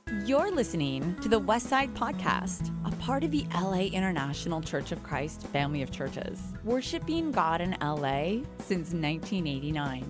You're listening to the Westside Podcast, a part of the LA International Church of Christ family of churches, worshiping God in LA since 1989.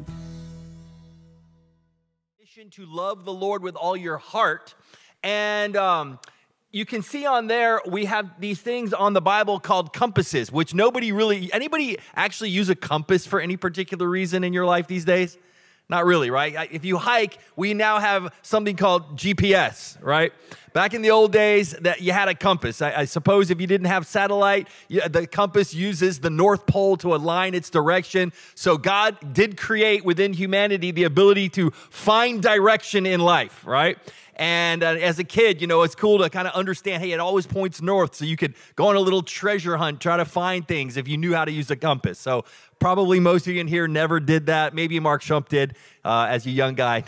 To love the Lord with all your heart. And you can see on there, we have these things on the Bible called compasses, which anybody actually use a compass for any particular reason in your life these days? Not really, right? If you hike, we now have something called GPS, right? Back in the old days, that you had a compass. I suppose if you didn't have satellite, the compass uses the North Pole to align its direction. So God did create within humanity the ability to find direction in life, right? And as a kid, it's cool to kind of understand, hey, it always points north. So you could go on a little treasure hunt, try to find things if you knew how to use a compass. So probably most of you in here never did that. Maybe Mark Shump did as a young guy.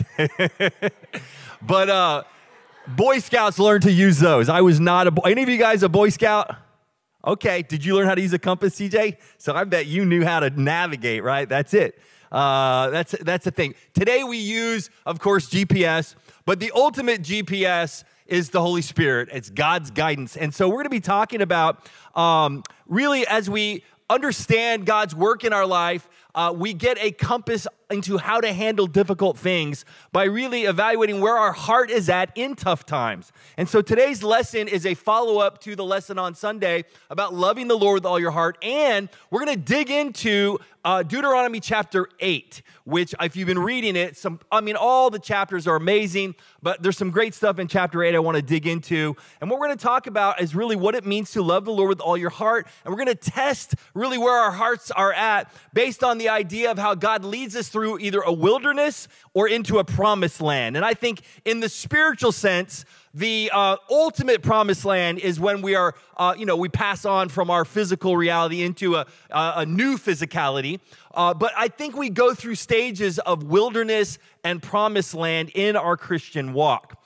But Boy Scouts learned to use those. I was not a Boy. Any of you guys a Boy Scout? Okay. Did you learn how to use a compass, CJ? So I bet you knew how to navigate, right? That's it. That's the thing. Today we use, of course, GPS, but the ultimate GPS is the Holy Spirit. It's God's guidance. And so we're going to be talking about really as we understand God's work in our life, we get a compass into how to handle difficult things by really evaluating where our heart is at in tough times. And so today's lesson is a follow-up to the lesson on Sunday about loving the Lord with all your heart. And we're going to dig into Deuteronomy chapter 8, which if you've been reading it, all the chapters are amazing, but there's some great stuff in chapter 8 I want to dig into. And what we're going to talk about is really what it means to love the Lord with all your heart. And we're going to test really where our hearts are at based on the idea of how God leads us through either a wilderness or into a promised land. And I think in the spiritual sense, the ultimate promised land is when we are, we pass on from our physical reality into a new physicality. But I think we go through stages of wilderness and promised land in our Christian walk.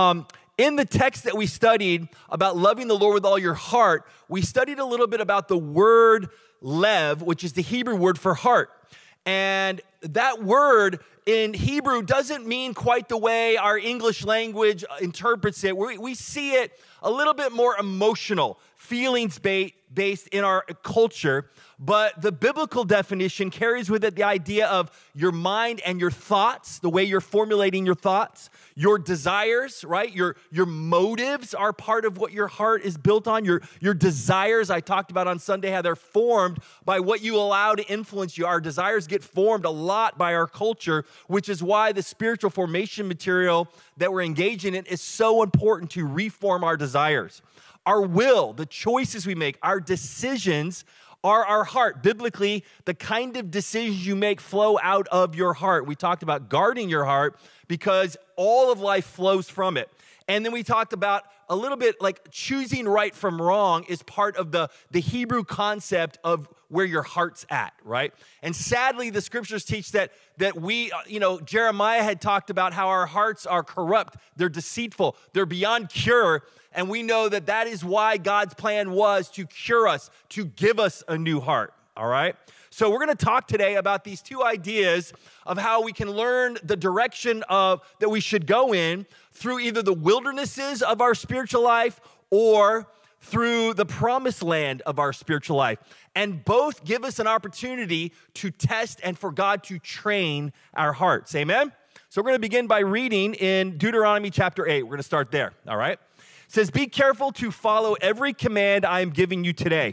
In the text that we studied about loving the Lord with all your heart, we studied a little bit about the word lev, which is the Hebrew word for heart. And that word in Hebrew doesn't mean quite the way our English language interprets it. We see it a little bit more emotional, feelings-based in our culture. But the biblical definition carries with it the idea of your mind and your thoughts, the way you're formulating your thoughts, your desires, right? Your motives are part of what your heart is built on. Your desires, I talked about on Sunday, how they're formed by what you allow to influence you. Our desires get formed a lot by our culture, which is why the spiritual formation material that we're engaging in is so important to reform our desires. Our will, the choices we make, our decisions are our heart. Biblically, the kind of decisions you make flow out of your heart. We talked about guarding your heart because all of life flows from it. And then we talked about a little bit like choosing right from wrong is part of the Hebrew concept of where your heart's at, right? And sadly, the scriptures teach that we, Jeremiah had talked about how our hearts are corrupt, they're deceitful, they're beyond cure. And we know that is why God's plan was to cure us, to give us a new heart, all right? So we're going to talk today about these two ideas of how we can learn the direction that we should go in through either the wildernesses of our spiritual life or through the promised land of our spiritual life. And both give us an opportunity to test and for God to train our hearts. Amen? So we're going to begin by reading in Deuteronomy chapter 8. We're going to start there, all right? It says, "Be careful to follow every command I am giving you today,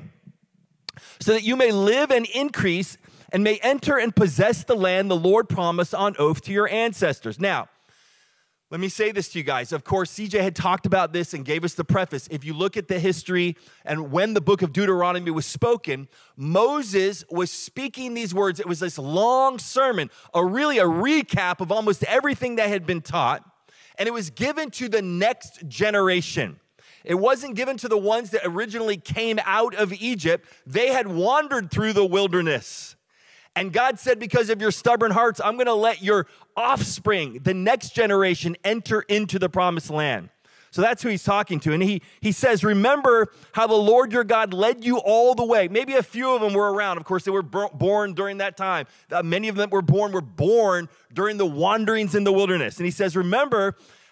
so that you may live and increase and may enter and possess the land the Lord promised on oath to your ancestors." Now, let me say this to you guys. Of course, CJ had talked about this and gave us the preface. If you look at the history and when the book of Deuteronomy was spoken, Moses was speaking these words. It was this long sermon, a recap of almost everything that had been taught. And it was given to the next generation. It wasn't given to the ones that originally came out of Egypt. They had wandered through the wilderness. And God said, because of your stubborn hearts, I'm going to let your offspring, the next generation, enter into the promised land. So that's who he's talking to. And he says, remember how the Lord your God led you all the way. Maybe a few of them were around. Of course, they were born during that time. Many of them were born during the wanderings in the wilderness. And he says, remember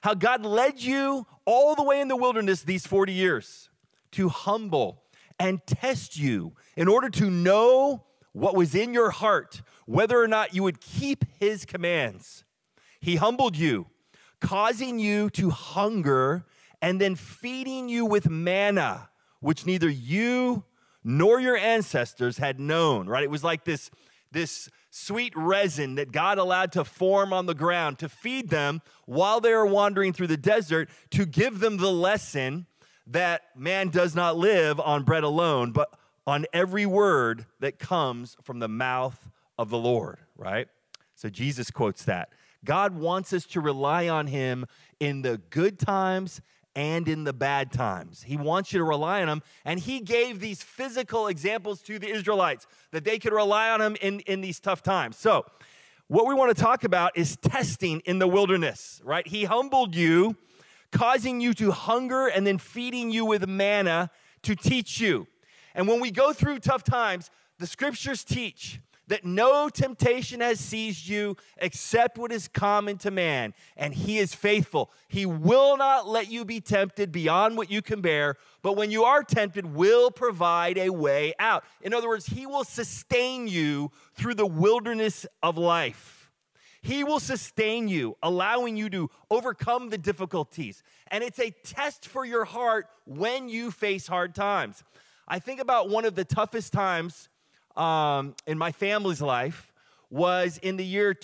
how God led you all the way in the wilderness these 40 years to humble and test you in order to know what was in your heart, whether or not you would keep his commands. He humbled you, causing you to hunger and then feeding you with manna, which neither you nor your ancestors had known, right? It was like this sweet resin that God allowed to form on the ground to feed them while they were wandering through the desert, to give them the lesson that man does not live on bread alone, but on every word that comes from the mouth of the Lord, right? So Jesus quotes that. God wants us to rely on him in the good times and in the bad times. He wants you to rely on him, and he gave these physical examples to the Israelites that they could rely on him in these tough times. So what we want to talk about is testing in the wilderness, right? He humbled you, causing you to hunger and then feeding you with manna to teach you. And when we go through tough times, the scriptures teach that no temptation has seized you except what is common to man, and he is faithful. He will not let you be tempted beyond what you can bear, but when you are tempted, will provide a way out. In other words, he will sustain you through the wilderness of life. He will sustain you, allowing you to overcome the difficulties. And it's a test for your heart when you face hard times. I think about one of the toughest times in my family's life was in the year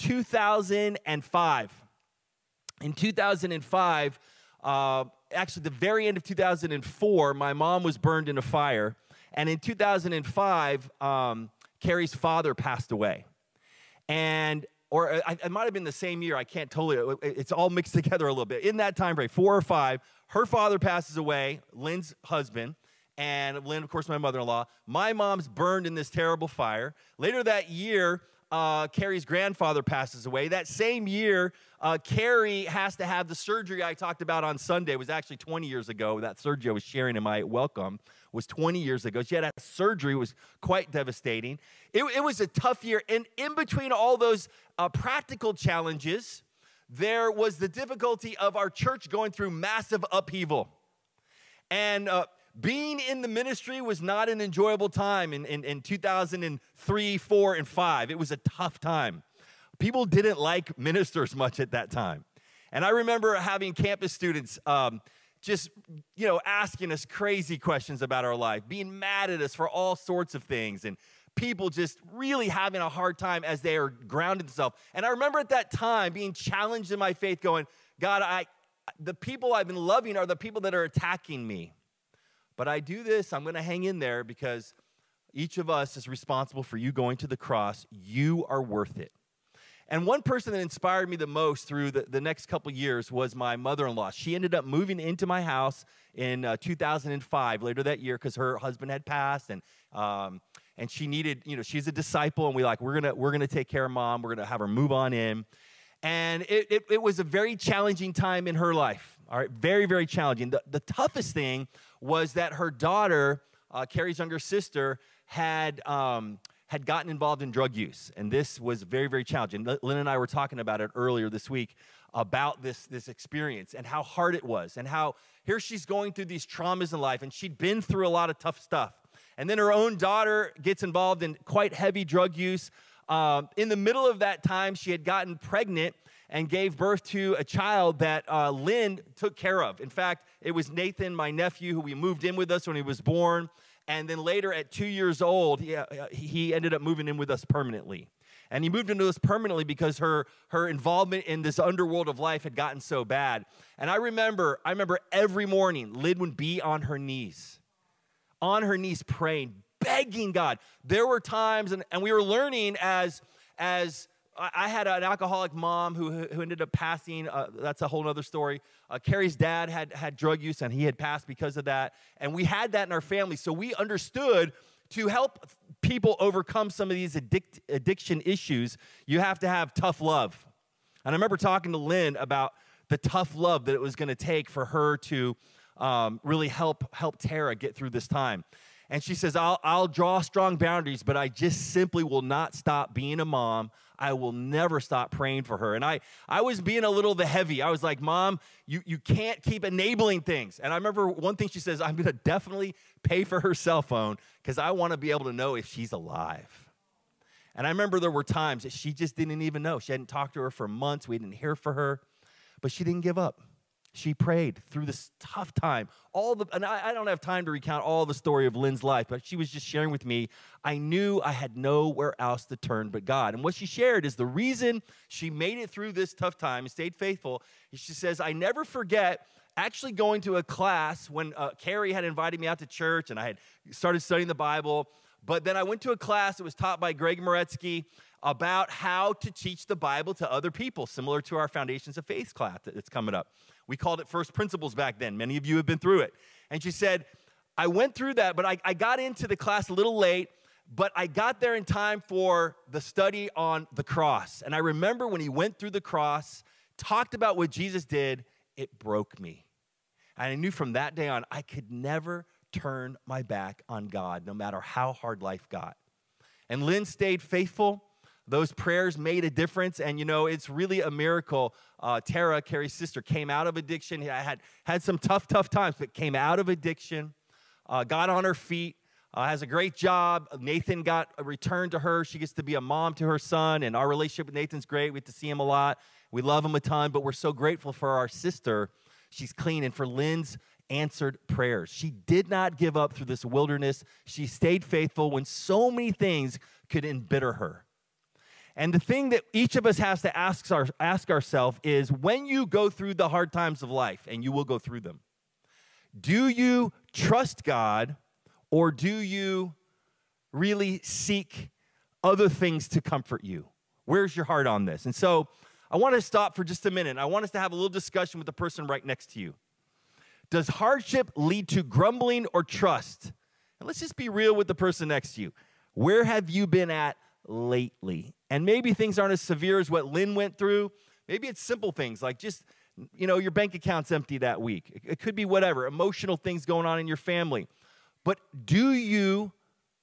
2005. In 2005, actually the very end of 2004, my mom was burned in a fire. And in 2005, Carrie's father passed away. Or it might have been the same year. I can't totally, it's all mixed together a little bit. In that time frame, 4 or 5, her father passes away, Lynn's husband. And Lynn, of course, my mother-in-law. My mom's burned in this terrible fire. Later that year, Carrie's grandfather passes away. That same year, Carrie has to have the surgery I talked about on Sunday. It was actually 20 years ago. That surgery I was sharing in my welcome was 20 years ago. She had that surgery. It was quite devastating. It was a tough year. And in between all those practical challenges, there was the difficulty of our church going through massive upheaval. And being in the ministry was not an enjoyable time in 2003, 4, and 5. It was a tough time. People didn't like ministers much at that time. And I remember having campus students just, asking us crazy questions about our life, being mad at us for all sorts of things, and people just really having a hard time as they are grounded themselves. And I remember at that time being challenged in my faith, going, God, the people I've been loving are the people that are attacking me. But I do this, I'm going to hang in there because each of us is responsible for you going to the cross. You are worth it. And one person that inspired me the most through the next couple years was my mother-in-law. She ended up moving into my house in 2005, later that year, because her husband had passed, and she needed, she's a disciple, and we're gonna take care of Mom. We're gonna have her move on in. And it was a very challenging time in her life. All right, very, very challenging. The toughest thing was that her daughter, Carrie's younger sister, had gotten involved in drug use. And this was very, very challenging. Lynn and I were talking about it earlier this week, about this experience and how hard it was, and how here she's going through these traumas in life, and she'd been through a lot of tough stuff. And then her own daughter gets involved in quite heavy drug use. In the middle of that time, she had gotten pregnant and gave birth to a child that Lynn took care of. In fact, it was Nathan, my nephew, who we moved in with us when he was born. And then later at 2 years old, he ended up moving in with us permanently. And he moved into us permanently because her involvement in this underworld of life had gotten so bad. And I remember every morning, Lynn would be on her knees praying, begging God. There were times, and we were learning as I had an alcoholic mom who ended up passing. That's a whole other story. Carrie's dad had drug use, and he had passed because of that. And we had that in our family, so we understood to help people overcome some of these addiction issues, you have to have tough love. And I remember talking to Lynn about the tough love that it was going to take for her to really help Tara get through this time. And she says, I'll draw strong boundaries, but I just simply will not stop being a mom. I will never stop praying for her. And I was being a little the heavy. I was like, Mom, you can't keep enabling things. And I remember one thing she says, I'm going to definitely pay for her cell phone because I want to be able to know if she's alive. And I remember there were times that she just didn't even know. She hadn't talked to her for months. We didn't hear from her, but she didn't give up. She prayed through this tough time. And I don't have time to recount all the story of Lynn's life, but she was just sharing with me, I knew I had nowhere else to turn but God. And what she shared is the reason she made it through this tough time and stayed faithful. She says, I never forget actually going to a class when Carrie had invited me out to church and I had started studying the Bible. But then I went to a class that was taught by Greg Moretsky about how to teach the Bible to other people, similar to our Foundations of Faith class that's coming up. We called it First Principles back then. Many of you have been through it. And she said, I went through that, but I got into the class a little late, but I got there in time for the study on the cross. And I remember when he went through the cross, talked about what Jesus did, it broke me. And I knew from that day on, I could never turn my back on God, no matter how hard life got. And Lynn stayed faithful. Those prayers made a difference, and it's really a miracle. Tara, Carrie's sister, came out of addiction. Had some tough times, but came out of addiction, got on her feet, has a great job. Nathan got a return to her. She gets to be a mom to her son, and our relationship with Nathan's great. We get to see him a lot. We love him a ton, but we're so grateful for our sister. She's clean, and for Lynn's answered prayers. She did not give up through this wilderness. She stayed faithful when so many things could embitter her. And the thing that each of us has to ask ourselves is, when you go through the hard times of life, and you will go through them, do you trust God, or do you really seek other things to comfort you? Where's your heart on this? And so I want to stop for just a minute. I want us to have a little discussion with the person right next to you. Does hardship lead to grumbling or trust? And let's just be real with the person next to you. Where have you been at lately? And maybe things aren't as severe as what Lynn went through. Maybe it's simple things like just, your bank account's empty that week. It could be whatever, emotional things going on in your family. But do you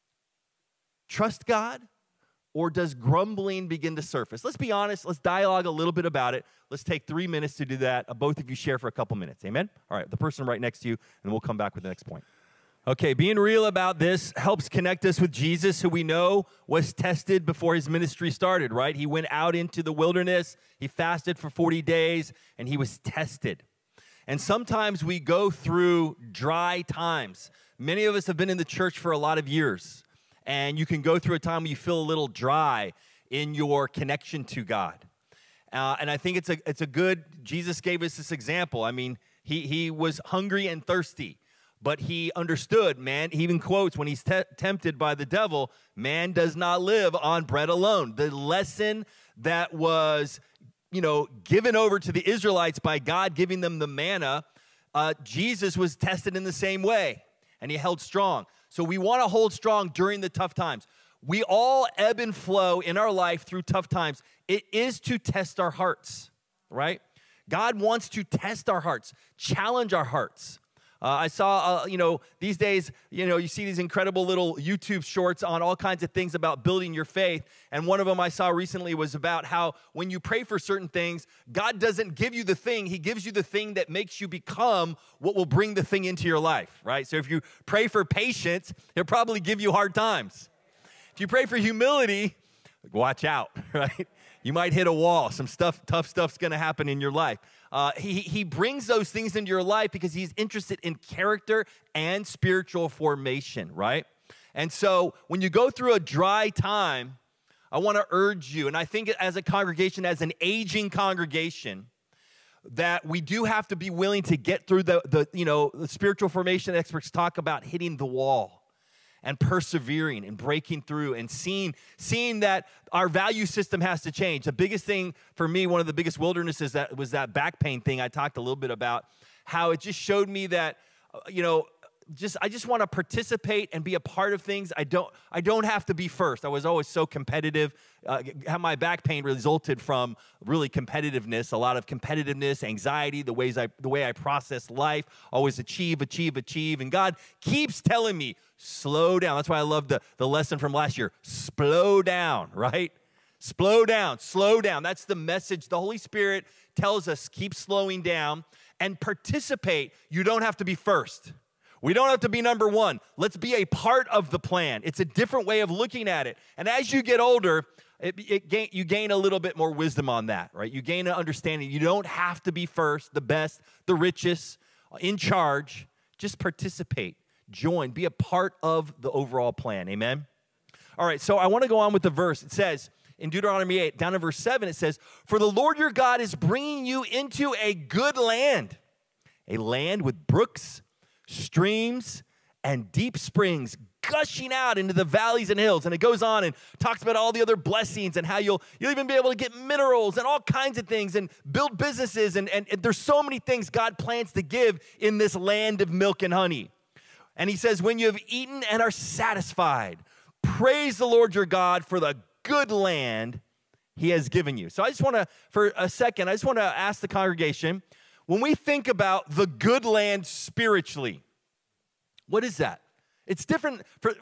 trust God, or does grumbling begin to surface? Let's be honest. Let's dialogue a little bit about it. Let's take 3 minutes to do that. Both of you share for a couple minutes. Amen? All right, the person right next to you, and we'll come back with the next point. Okay, being real about this helps connect us with Jesus, who we know was tested before his ministry started, right? He went out into the wilderness, he fasted for 40 days, and he was tested. And sometimes we go through dry times. Many of us have been in the church for a lot of years, and you can go through a time where you feel a little dry in your connection to God. And I think it's a good, Jesus gave us this example. I mean, he was hungry and thirsty. But he understood, man, he even quotes when he's tempted by the devil, man does not live on bread alone. The lesson that was, given over to the Israelites by God giving them the manna, Jesus was tested in the same way, and he held strong. So we want to hold strong during the tough times. We all ebb and flow in our life through tough times. It is to test our hearts, right? God wants to test our hearts, challenge our hearts. I saw, these days, you see these incredible little YouTube shorts on all kinds of things about building your faith. And one of them I saw recently was about how when you pray for certain things, God doesn't give you the thing. He gives you the thing that makes you become what will bring the thing into your life, right? So if you pray for patience, he'll probably give you hard times. If you pray for humility, watch out, right? You might hit a wall. Some tough stuff's going to happen in your life. He brings those things into your life because he's interested in character and spiritual formation, right? And so when you go through a dry time, I want to urge you, and I think as a congregation, as an aging congregation, that we do have to be willing to get through the spiritual formation experts talk about hitting the wall and persevering and breaking through and seeing that our value system has to change. The biggest thing for me, one of the biggest wildernesses, was that back pain thing I talked a little bit about, how it just showed me that, I just want to participate and be a part of things. I don't have to be first. I was always so competitive. My back pain resulted from really competitiveness, a lot of competitiveness, anxiety, the way I process life, always achieve. And God keeps telling me, slow down. That's why I love the lesson from last year. Slow down, right? Slow down. That's the message. The Holy Spirit tells us, keep slowing down and participate. You don't have to be first. We don't have to be number one. Let's be a part of the plan. It's a different way of looking at it. And as you get older, you gain a little bit more wisdom on that, right? You gain an understanding. You don't have to be first, the best, the richest, in charge. Just participate, join, be a part of the overall plan. Amen? All right, so I want to go on with the verse. It says in Deuteronomy 8, down in verse 7, it says, "For the Lord your God is bringing you into a good land, a land with brooks, streams, and deep springs gushing out into the valleys and hills." And it goes on and talks about all the other blessings and how you'll even be able to get minerals and all kinds of things and build businesses. And there's so many things God plans to give in this land of milk and honey. And he says, "When you have eaten and are satisfied, praise the Lord your God for the good land he has given you." So I just want to, for a second, ask the congregation, when we think about the good land spiritually, what is that? It's different.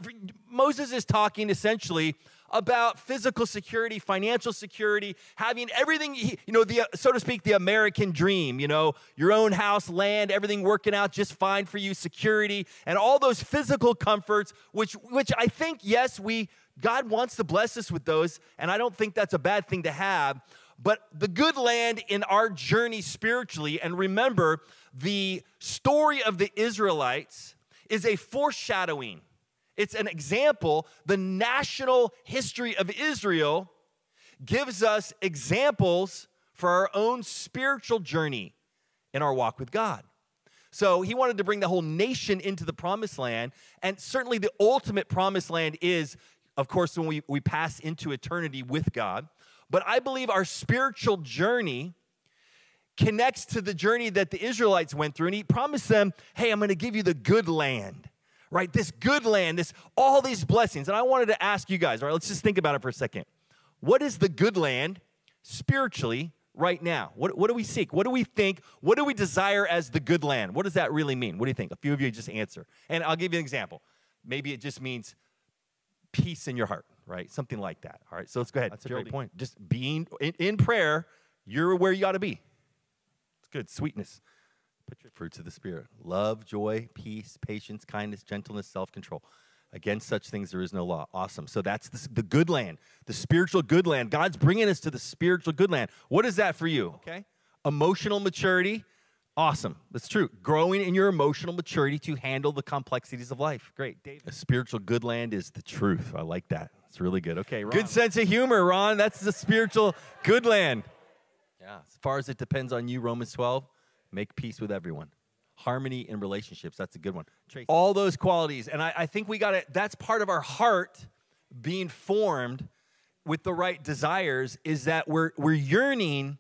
Moses is talking essentially about physical security, financial security, having everything, so to speak, the American dream, your own house, land, everything working out just fine for you, security, and all those physical comforts, which I think, yes, God wants to bless us with those, and I don't think that's a bad thing to have. But the good land in our journey spiritually, and remember, the story of the Israelites is a foreshadowing. It's an example. The national history of Israel gives us examples for our own spiritual journey in our walk with God. So he wanted to bring the whole nation into the promised land, and certainly the ultimate promised land is, of course, when we pass into eternity with God. But I believe our spiritual journey connects to the journey that the Israelites went through. And he promised them, hey, I'm going to give you the good land, right? This good land, all these blessings. And I wanted to ask you guys, all right, let's just think about it for a second. What is the good land spiritually right now? What do we seek? What do we think? What do we desire as the good land? What does that really mean? What do you think? A few of you just answer. And I'll give you an example. Maybe it just means peace in your heart, right? Something like that. All right, so let's go ahead. That's a great point. Just being in prayer, you're where you ought to be. It's good. Sweetness. Put your fruits of the Spirit. Love, joy, peace, patience, kindness, gentleness, self-control. Against such things there is no law. Awesome. So that's the good land, the spiritual good land. God's bringing us to the spiritual good land. What is that for you? Okay. Emotional maturity. Awesome. That's true. Growing in your emotional maturity to handle the complexities of life. Great. David. A spiritual good land is the truth. I like that. It's really good. Okay, Ron. Good sense of humor, Ron. That's the spiritual good land. Yeah. As far as it depends on you, Romans 12, make peace with everyone. Harmony in relationships. That's a good one. Tracy. All those qualities. And I think we got to, that's part of our heart being formed with the right desires, is that we're yearning.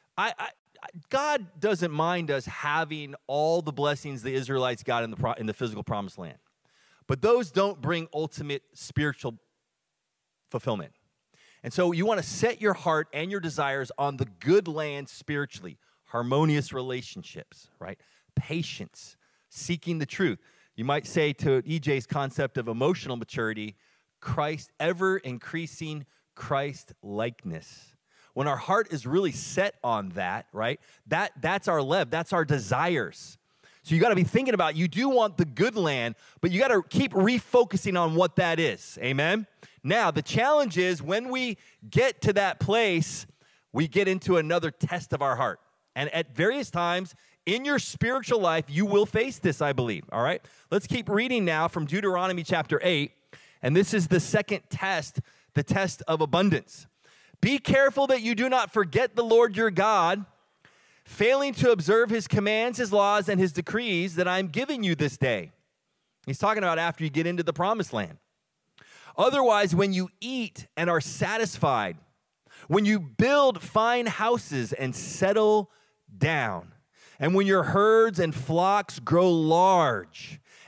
God doesn't mind us having all the blessings the Israelites got in the physical promised land. But those don't bring ultimate spiritual fulfillment. And so you want to set your heart and your desires on the good land spiritually. Harmonious relationships, right? Patience, seeking the truth. You might say to EJ's concept of emotional maturity, Christ, ever increasing Christ likeness. When our heart is really set on that, right? That's our lev, that's our desires. So you got to be thinking about, you do want the good land, but you got to keep refocusing on what that is. Amen? Now, the challenge is when we get to that place, we get into another test of our heart. And at various times in your spiritual life, you will face this, I believe. All right? Let's keep reading now from Deuteronomy chapter 8. And this is the second test, the test of abundance. Be careful that you do not forget the Lord your God, failing to observe his commands, his laws, and his decrees that I'm giving you this day. He's talking about after you get into the promised land. Otherwise, when you eat and are satisfied, when you build fine houses and settle down, and when your herds and flocks grow large,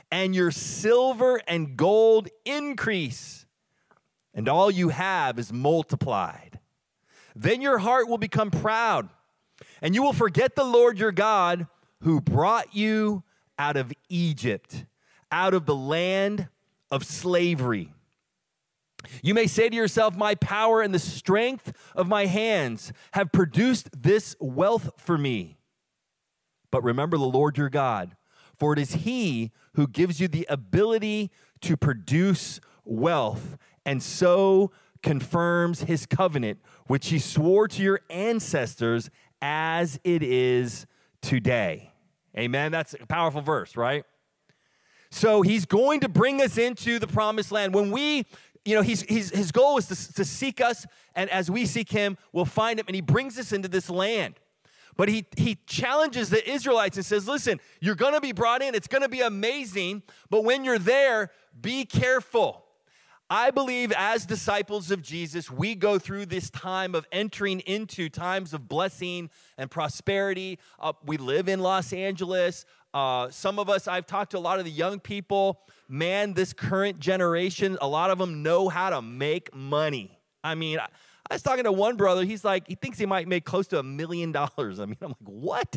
and your silver and gold increase, and all you have is multiplied. Then your heart will become proud, and you will forget the Lord your God, who brought you out of Egypt, out of the land of slavery. You may say to yourself, my power and the strength of my hands have produced this wealth for me. But remember the Lord your God, for it is he who gives you the ability to produce wealth, and so confirms his covenant, which he swore to your ancestors as it is today. Amen. That's a powerful verse, right? So he's going to bring us into the promised land. When we, his goal is to seek us, and as we seek him, we'll find him, and he brings us into this land. But he challenges the Israelites and says, listen, you're going to be brought in. It's going to be amazing, but when you're there, be careful. I believe as disciples of Jesus, we go through this time of entering into times of blessing and prosperity. We live in Los Angeles. Some of us, I've talked to a lot of the young people. Man, this current generation, a lot of them know how to make money. I mean, I was talking to one brother. He's like, he thinks he might make close to $1 million. I mean, I'm like, what?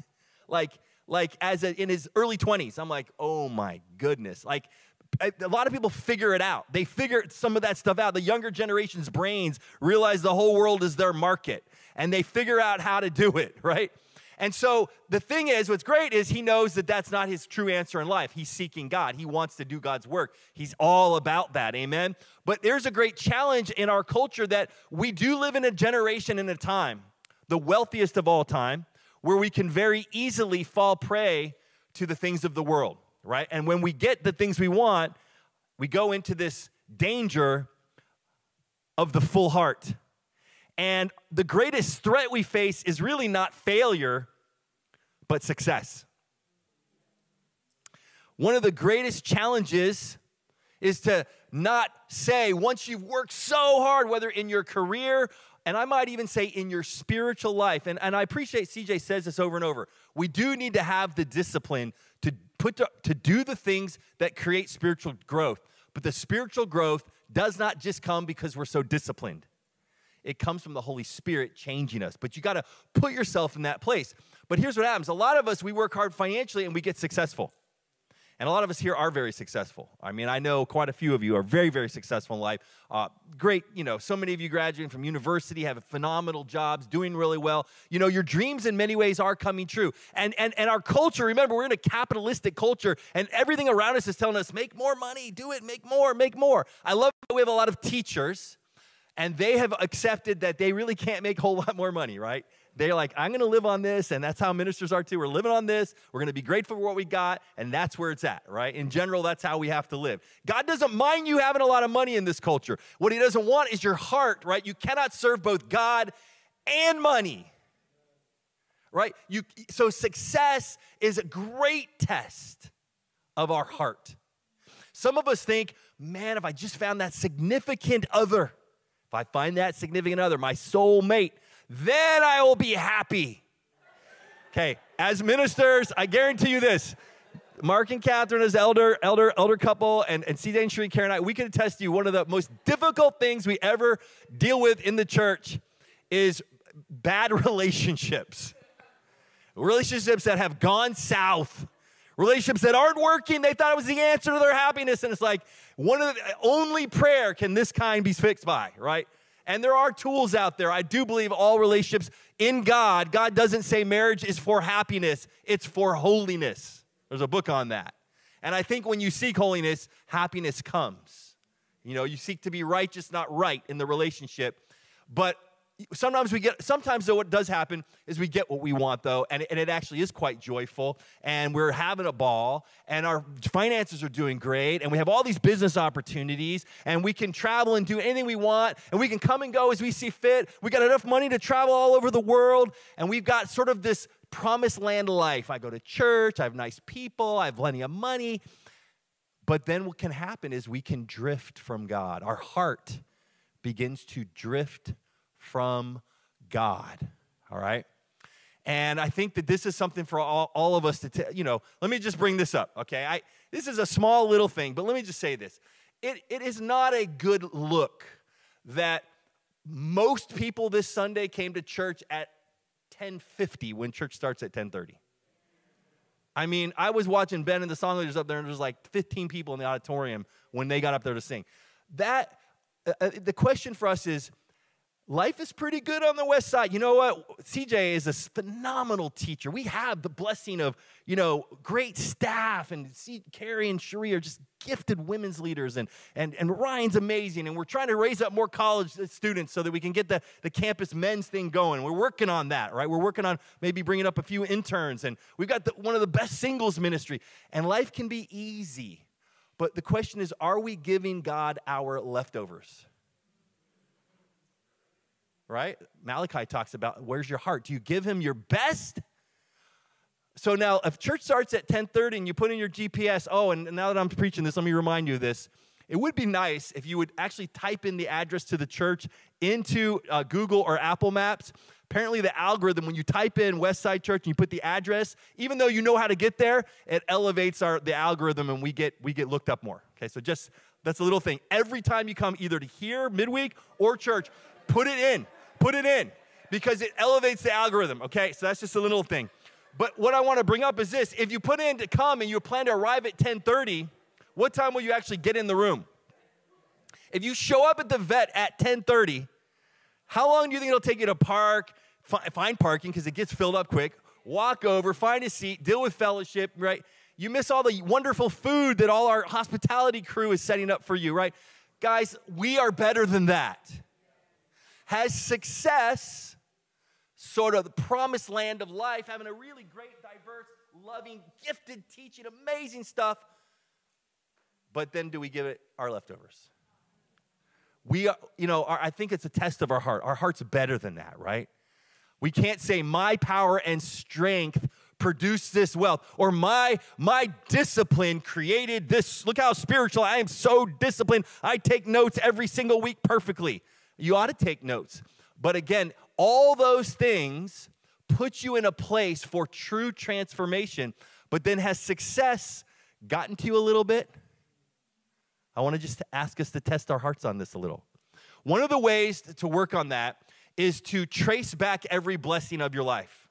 In his early 20s. I'm like, oh my goodness. Like, a lot of people figure it out. They figure some of that stuff out. The younger generation's brains realize the whole world is their market, and they figure out how to do it, right? And so the thing is, what's great is he knows that that's not his true answer in life. He's seeking God. He wants to do God's work. He's all about that, amen? But there's a great challenge in our culture that we do live in a generation and a time, the wealthiest of all time, where we can very easily fall prey to the things of the world, right? And when we get the things we want, we go into this danger of the full heart. And the greatest threat we face is really not failure, but success. One of the greatest challenges is to not say, once you've worked so hard, whether in your career, and I might even say in your spiritual life, and I appreciate CJ says this over and over, we do need to have the discipline to do the things that create spiritual growth. But the spiritual growth does not just come because we're so disciplined. It comes from the Holy Spirit changing us. But you got to put yourself in that place. But here's what happens. A lot of us, we work hard financially and we get successful. And a lot of us here are very successful. I mean, I know quite a few of you are very, very successful in life. Great, so many of you graduating from university, have phenomenal jobs, doing really well. Your dreams in many ways are coming true. And our culture, remember, we're in a capitalistic culture, and everything around us is telling us, make more money, do it, make more, make more. I love that we have a lot of teachers, and they have accepted that they really can't make a whole lot more money, right? They're like, I'm going to live on this, and that's how ministers are too. We're living on this. We're going to be grateful for what we got, and that's where it's at, right? In general, that's how we have to live. God doesn't mind you having a lot of money in this culture. What he doesn't want is your heart, right? You cannot serve both God and money, right? So success is a great test of our heart. Some of us think, man, if I just found that significant other, if I find that significant other, my soulmate, then I will be happy. Okay, as ministers, I guarantee you this. Mark and Catherine as elder couple, and CJ and Sheree, Karen and I, we can attest to you, one of the most difficult things we ever deal with in the church is bad relationships. Relationships that have gone south. Relationships that aren't working. They thought it was the answer to their happiness, and it's like, only prayer can this kind be fixed by, right? And there are tools out there. I do believe all relationships in God doesn't say marriage is for happiness. It's for holiness. There's a book on that. And I think when you seek holiness, happiness comes. You seek to be righteous, not right in the relationship. But sometimes though what does happen is we get what we want though, and it actually is quite joyful, and we're having a ball, and our finances are doing great, and we have all these business opportunities, and we can travel and do anything we want, and we can come and go as we see fit. We got enough money to travel all over the world, and we've got sort of this promised land life. I go to church, I have nice people, I have plenty of money. But then what can happen is we can drift from God. Our heart begins to drift from God, all right? And I think that this is something for all of us to, let me just bring this up, okay? This is a small little thing, but let me just say this. It is not a good look that most people this Sunday came to church at 10:50 when church starts at 10:30. I mean, I was watching Ben and the song leaders up there, and there was like 15 people in the auditorium when they got up there to sing. The question for us is, life is pretty good on the west side. You know what? CJ is a phenomenal teacher. We have the blessing of, great staff, and Carrie and Cherie are just gifted women's leaders, and Ryan's amazing, and we're trying to raise up more college students so that we can get the campus men's thing going. We're working on that, right? We're working on maybe bringing up a few interns, and we've got one of the best singles ministry, and life can be easy. But the question is, are we giving God our leftovers? Right? Malachi talks about, where's your heart? Do you give him your best? So now, if church starts at 10:30 and you put in your GPS, and now that I'm preaching this, let me remind you of this. It would be nice if you would actually type in the address to the church into Google or Apple Maps. Apparently, the algorithm, when you type in Westside Church and you put the address, even though you know how to get there, it elevates the algorithm, and we get looked up more. Okay, so that's a little thing. Every time you come either to here, midweek, or church, put it in, because it elevates the algorithm, okay? So that's just a little thing. But what I want to bring up is this. If you put in to come and you plan to arrive at 10:30, what time will you actually get in the room? If you show up at the vet at 10:30, how long do you think it'll take you to park, find parking, because it gets filled up quick, walk over, find a seat, deal with fellowship, right? You miss all the wonderful food that all our hospitality crew is setting up for you, right? Guys, we are better than that. Has success, sort of the promised land of life, having a really great, diverse, loving, gifted, teaching, amazing stuff, but then do we give it our leftovers? We are, I think it's a test of our heart. Our heart's better than that, right? We can't say my power and strength produced this wealth, or my discipline created this. Look how spiritual I am, so disciplined. I take notes every single week perfectly. You ought to take notes. But again, all those things put you in a place for true transformation. But then has success gotten to you a little bit? I want to just ask us to test our hearts on this a little. One of the ways to work on that is to trace back every blessing of your life.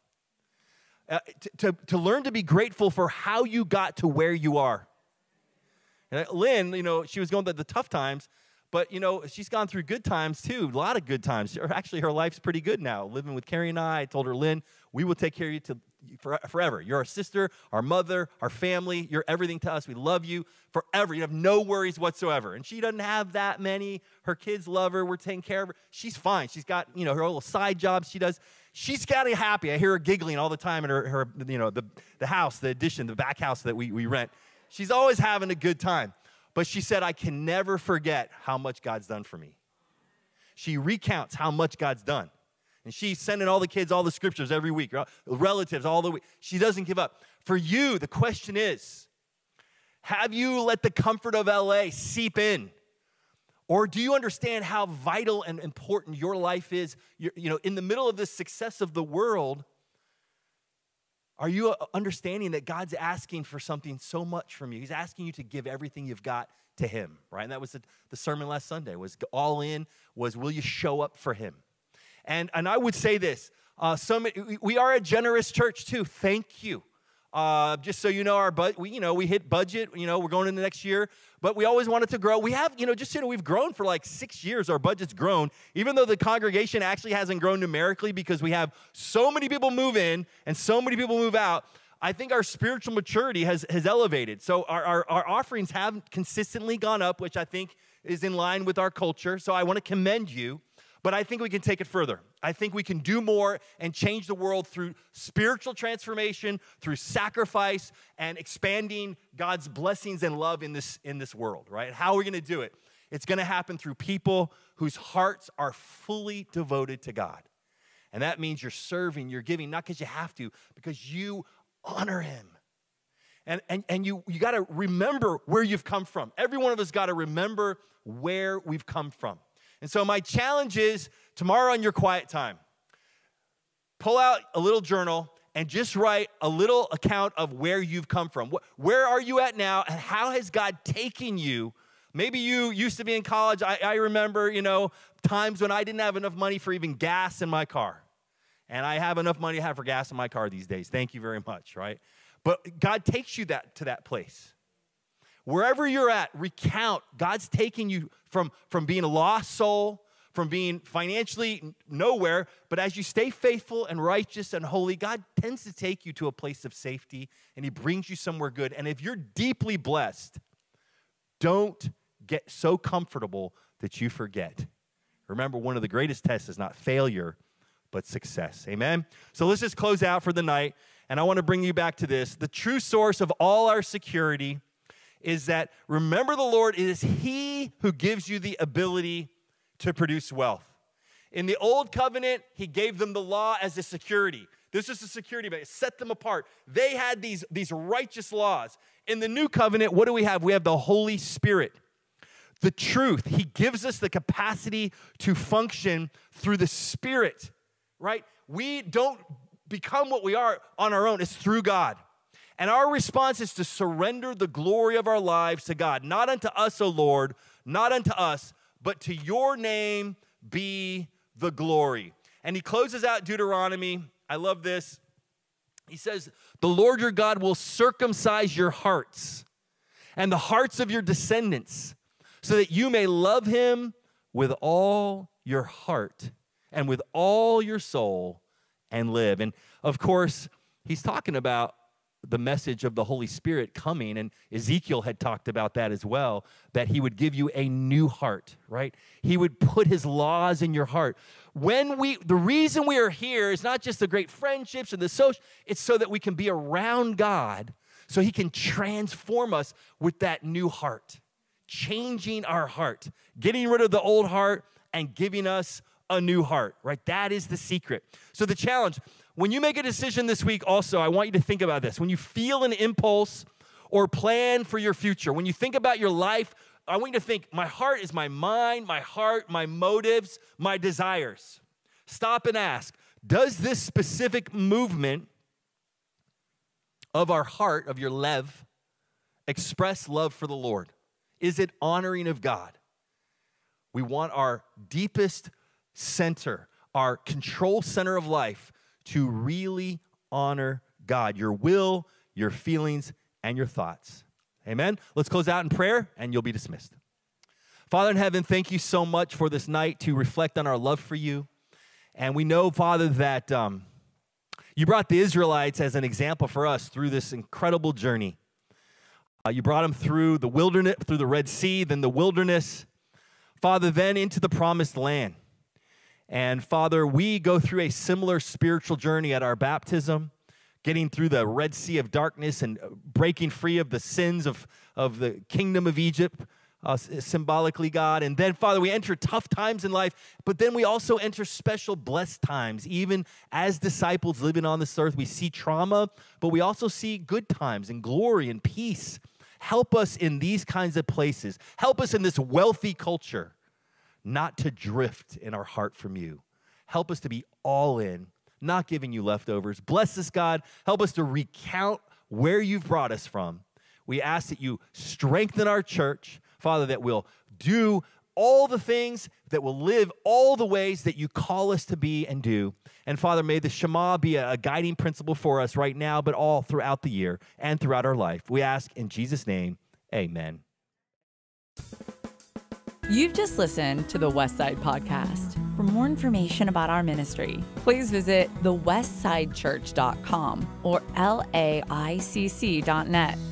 To learn to be grateful for how you got to where you are. And Lynn, she was going through the tough times, but, she's gone through good times, too, a lot of good times. Actually, her life's pretty good now, living with Carrie and I told her, Lynn, we will take care of you forever. You're our sister, our mother, our family. You're everything to us. We love you forever. You have no worries whatsoever. And she doesn't have that many. Her kids love her. We're taking care of her. She's fine. She's got, her little side jobs she does. She's getting happy. I hear her giggling all the time in her the house, the addition, the back house that we rent. She's always having a good time. But she said, I can never forget how much God's done for me. She recounts how much God's done. And she's sending all the kids all the scriptures every week, relatives all the week. She doesn't give up. For you, the question is, have you let the comfort of LA seep in? Or do you understand how vital and important your life is? In the middle of this success of the world, are you understanding that God's asking for something so much from you? He's asking you to give everything you've got to him, right? And that was the sermon last Sunday, was all in, was will you show up for him? And I would say this, we are a generous church too. Thank you. Just so you know, we hit budget, we're going into the next year, but we always wanted to grow. We have, we've grown for like 6 years. Our budget's grown, even though the congregation actually hasn't grown numerically because we have so many people move in and so many people move out. I think our spiritual maturity has elevated. So our offerings have consistently gone up, which I think is in line with our culture. So I want to commend you. But I think we can take it further. I think we can do more and change the world through spiritual transformation, through sacrifice, and expanding God's blessings and love in this world, right? How are we going to do it? It's going to happen through people whose hearts are fully devoted to God. And that means you're serving, you're giving, not because you have to, because you honor him. And you got to remember where you've come from. Every one of us got to remember where we've come from. And so my challenge is, tomorrow in your quiet time, pull out a little journal and just write a little account of where you've come from. Where are you at now, and how has God taken you? Maybe you used to be in college. I remember, times when I didn't have enough money for even gas in my car. And I have enough money to have for gas in my car these days. Thank you very much, right? But God takes you to that place. Wherever you're at, recount. God's taking you from being a lost soul, from being financially nowhere, but as you stay faithful and righteous and holy, God tends to take you to a place of safety, and he brings you somewhere good. And if you're deeply blessed, don't get so comfortable that you forget. Remember, one of the greatest tests is not failure, but success. Amen? So let's just close out for the night, and I want to bring you back to this. The true source of all our security is that, remember, the Lord, it is he who gives you the ability to produce wealth. In the old covenant, he gave them the law as a security. This is a security, but it set them apart. They had these righteous laws. In the new covenant, what do we have? We have the Holy Spirit. The truth. He gives us the capacity to function through the Spirit, right? We don't become what we are on our own. It's through God. And our response is to surrender the glory of our lives to God. Not unto us, O Lord, not unto us, but to your name be the glory. And he closes out Deuteronomy. I love this. He says, the Lord your God will circumcise your hearts and the hearts of your descendants, so that you may love him with all your heart and with all your soul and live. And of course, he's talking about the message of the Holy Spirit coming, and Ezekiel had talked about that as well, that he would give you a new heart, right? He would put his laws in your heart. The reason we are here is not just the great friendships and the social, it's so that we can be around God, so he can transform us with that new heart, changing our heart, getting rid of the old heart and giving us a new heart, right? That is the secret. So the challenge, when you make a decision this week also, I want you to think about this. When you feel an impulse or plan for your future, when you think about your life, I want you to think, my heart is my mind, my heart, my motives, my desires. Stop and ask, does this specific movement of our heart, of your lev, express love for the Lord? Is it honoring of God? We want our deepest center, our control center of life, to really honor God, your will, your feelings, and your thoughts. Amen? Let's close out in prayer, and you'll be dismissed. Father in heaven, thank you so much for this night to reflect on our love for you. And we know, Father, that you brought the Israelites as an example for us through this incredible journey. You brought them through the wilderness, through the Red Sea, then the wilderness, Father, then into the promised land. And Father, we go through a similar spiritual journey at our baptism, getting through the Red Sea of darkness and breaking free of the sins of the kingdom of Egypt, symbolically, God. And then, Father, we enter tough times in life, but then we also enter special blessed times. Even as disciples living on this earth, we see trauma, but we also see good times and glory and peace. Help us in these kinds of places. Help us in this wealthy culture not to drift in our heart from you. Help us to be all in, not giving you leftovers. Bless us, God. Help us to recount where you've brought us from. We ask that you strengthen our church, Father, that we'll do all the things, that will live all the ways that you call us to be and do. And Father, may the Shema be a guiding principle for us right now, but all throughout the year and throughout our life. We ask in Jesus' name, amen. You've just listened to the Westside Podcast. For more information about our ministry, please visit thewestsidechurch.com or laicc.net.